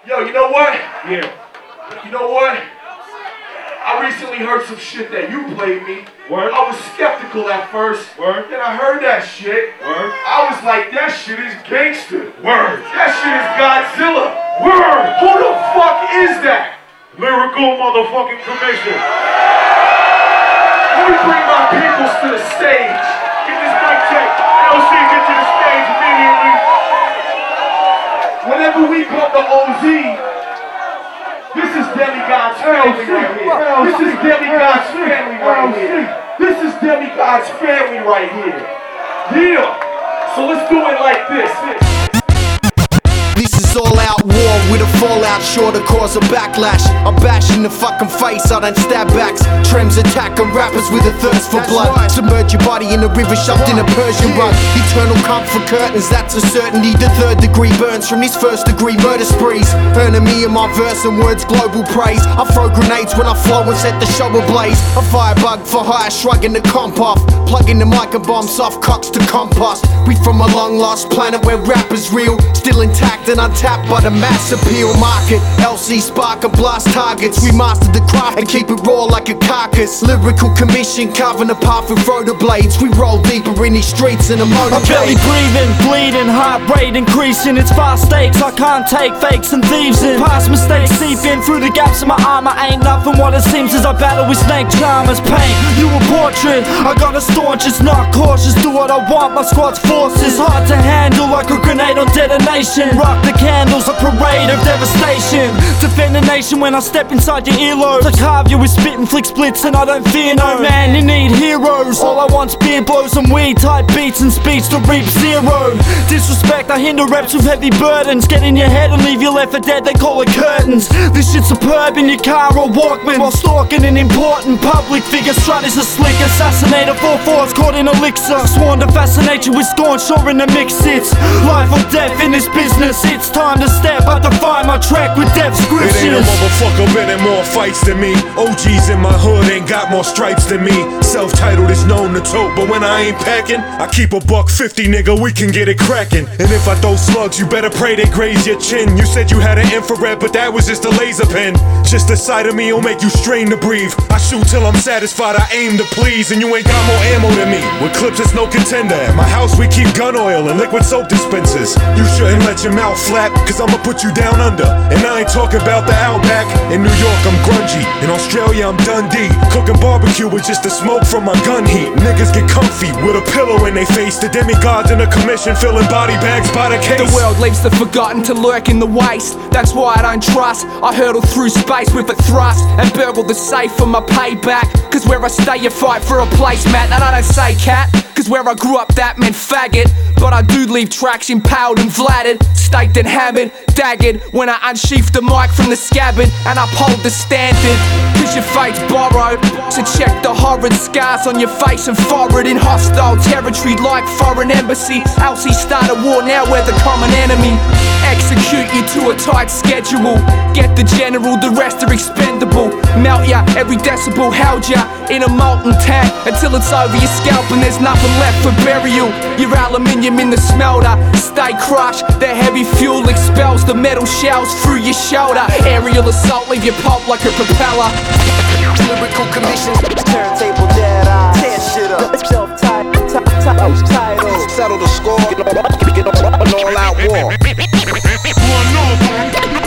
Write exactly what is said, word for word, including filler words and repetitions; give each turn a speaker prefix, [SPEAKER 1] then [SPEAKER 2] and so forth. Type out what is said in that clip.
[SPEAKER 1] Yo, you know what?
[SPEAKER 2] Yeah.
[SPEAKER 1] You know what? I recently heard some shit that you played me.
[SPEAKER 2] Word.
[SPEAKER 1] I was skeptical at first.
[SPEAKER 2] Word.
[SPEAKER 1] Then I heard that shit.
[SPEAKER 2] Word.
[SPEAKER 1] I was like, that shit is gangster.
[SPEAKER 2] Word.
[SPEAKER 1] That shit is Godzilla.
[SPEAKER 2] Word.
[SPEAKER 1] Who the fuck is that?
[SPEAKER 2] Lyrical motherfucking commission.
[SPEAKER 1] Let me bring my peoples to the stage.
[SPEAKER 2] Get this mic check. L C, get to the stage immediately.
[SPEAKER 1] Whenever we come to O Z, this is Demigod's family right here. This is Demigod's family right here. This is Demigod's family right here. Yeah. So let's do it like this.
[SPEAKER 3] This is all out war with a fallout sure to cause a backlash. I'm bashing the fucking face, I don't stab backs. Trems attacking rappers with a thirst for blood. Submerge your body in a river shoved in a Persian rug. Eternal comfort curtains, that's a certainty. The third degree burns from these first degree murder sprees. Earning me in my verse and words global praise. I throw grenades when I flow and set the show ablaze. A firebug for hire, shrugging the comp off. Plugging the mic and bomb soft cocks to compost. We from a long lost planet where rap is real. Still intact and untapped by the mass appeal market. L C spark and blast targets. We mastered the craft and keep it raw like a carcass. Lyrical commission carving a path with rotor blades. We roll deeper in these streets in a motorcade.
[SPEAKER 4] I'm barely breathing, bleeding, heart rate increasing. It's fast stakes, I can't take fakes and thieves in. Past mistakes seep in through the gaps in my armor. Ain't nothing what it seems as I battle with snake charmers. Paint you a portrait, I got a staunch, it's not cautious. Do what I want, my squad's forces. Hard to handle like a grenade on detonation. Rock the candles, a parade of devastation. Defend the nation when I step inside your earlobes. I carve you with spit and flick splits and I don't fear no man, you need heroes. All I want's beer blows and weed type beats and speech to reap zero. Disrespect, I hinder reps with heavy burdens. Get in your head and leave you left for dead, they call it curtains. This shit's superb in your car or Walkman. While stalking an important public figure, strut is a slick assassinator. Four fours caught in elixir. Sworn to fascinate you with scorn, sure in the mix it's life or death in this business. It's time to step, I define my track with death scriptures.
[SPEAKER 5] It ain't a motherfucker been in more fights than me. O Gs in my hood ain't got more stripes than me. Self-titled is known to tote, but when I ain't packing, I keep a buck fifty, nigga, we can get it cracking. And if I throw slugs, you better pray they graze your chin. You said you had an infrared, but that was just a laser pen. Just the sight of me will make you strain to breathe. I shoot till I'm satisfied, I aim to please. And you ain't got more ammo than me. With clips, it's no contender. At my house, we keep gun oil and liquid soap dispensers. You shouldn't let your mouth flap, cause I'ma put you down under. And I ain't talking about the Outback. In New York, I'm grungy. In Australia, I'm Dundee. Cooking barbecue with just the smoke from my gun heat. Niggas get comfy with a pillow in they face. The demigods in the commission filling body bags by the case.
[SPEAKER 6] The world leaves the forgotten to lurk in the waste. That's why I don't trust. I hurtle through space with a thrust and burgle the safe for my payback. Cause where I stay, you fight for a placemat. And I don't say cat, cause where I grew up, that meant faggot. But I do leave tracks impaled and flattered, staked and hammered, daggered. When I unsheath the mic from the scabbard and uphold the standard. Cause your fate's borrowed, so check the horrid scars on your face and forehead. In hostile territory like foreign embassy. L C start a war, now we're the common enemy. Execute you to a tight schedule. Get the general, the rest are expendable. Melt ya, every decibel held ya in a molten tank until it's over your scalp and there's nothing left for burial. Your aluminium in the smelter, stay crushed. The heavy fuel expels the metal shells through your shoulder. Aerial assault, leave your pulp like a propeller.
[SPEAKER 3] Lyrical commission, turntable dead eye. Tear shit up. Self-titled, title.
[SPEAKER 7] Settle the score. Get all out war.
[SPEAKER 2] One, no,